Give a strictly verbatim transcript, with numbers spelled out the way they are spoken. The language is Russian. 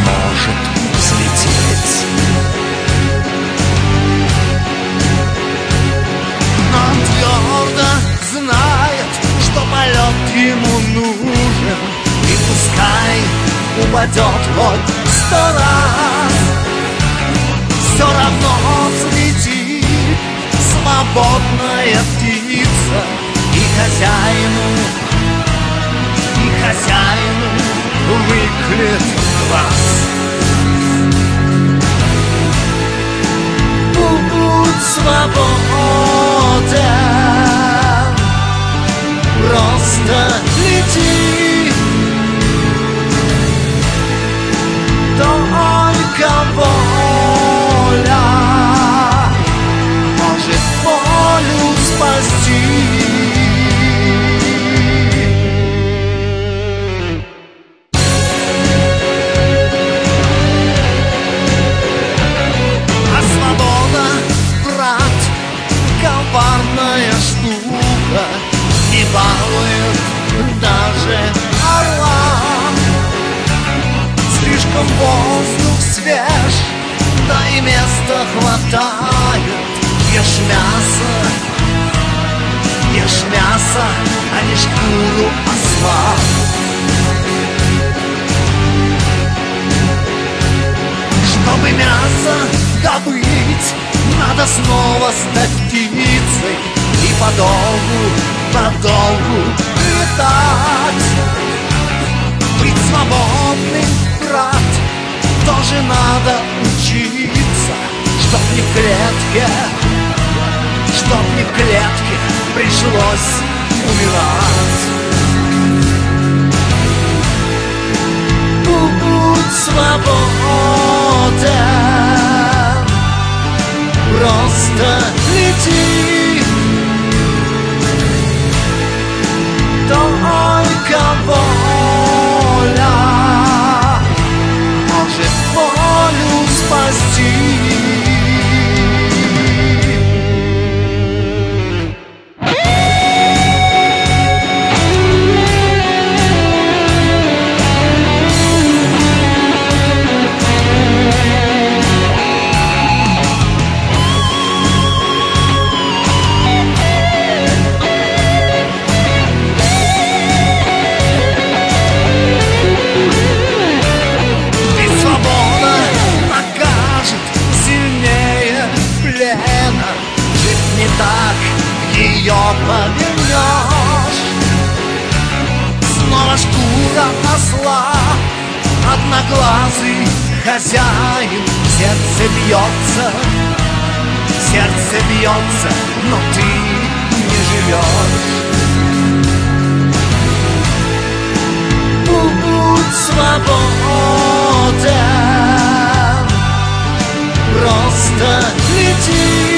может взлететь. Но он твердо знает, что полет ему нужен, и пускай упадет хоть сто раз, все равно взлетит свободная птица, и хозяину, и хозяину выклет глаз. Будь свободен, просто лети, только воля может волю спасти. А свобода, брат, коварная штука, не балует даже орла. Слишком воздух свеж, да и места хватает. Ешь мясо, ешь мясо, а не шкуру осла. Чтобы мясо добыть, надо снова стать птицей и подолгу, подолгу летать. Быть свободным, брат, тоже надо учиться, чтоб не в клетке, чтоб не в клетке пришлось умирать. Будь свободен, просто лети, только воля может волю спасти. Ее повернешь, снова шкура осла, одноглазый хозяин. Сердце бьется, сердце бьется, но ты не живешь. Будь свободен, просто лети,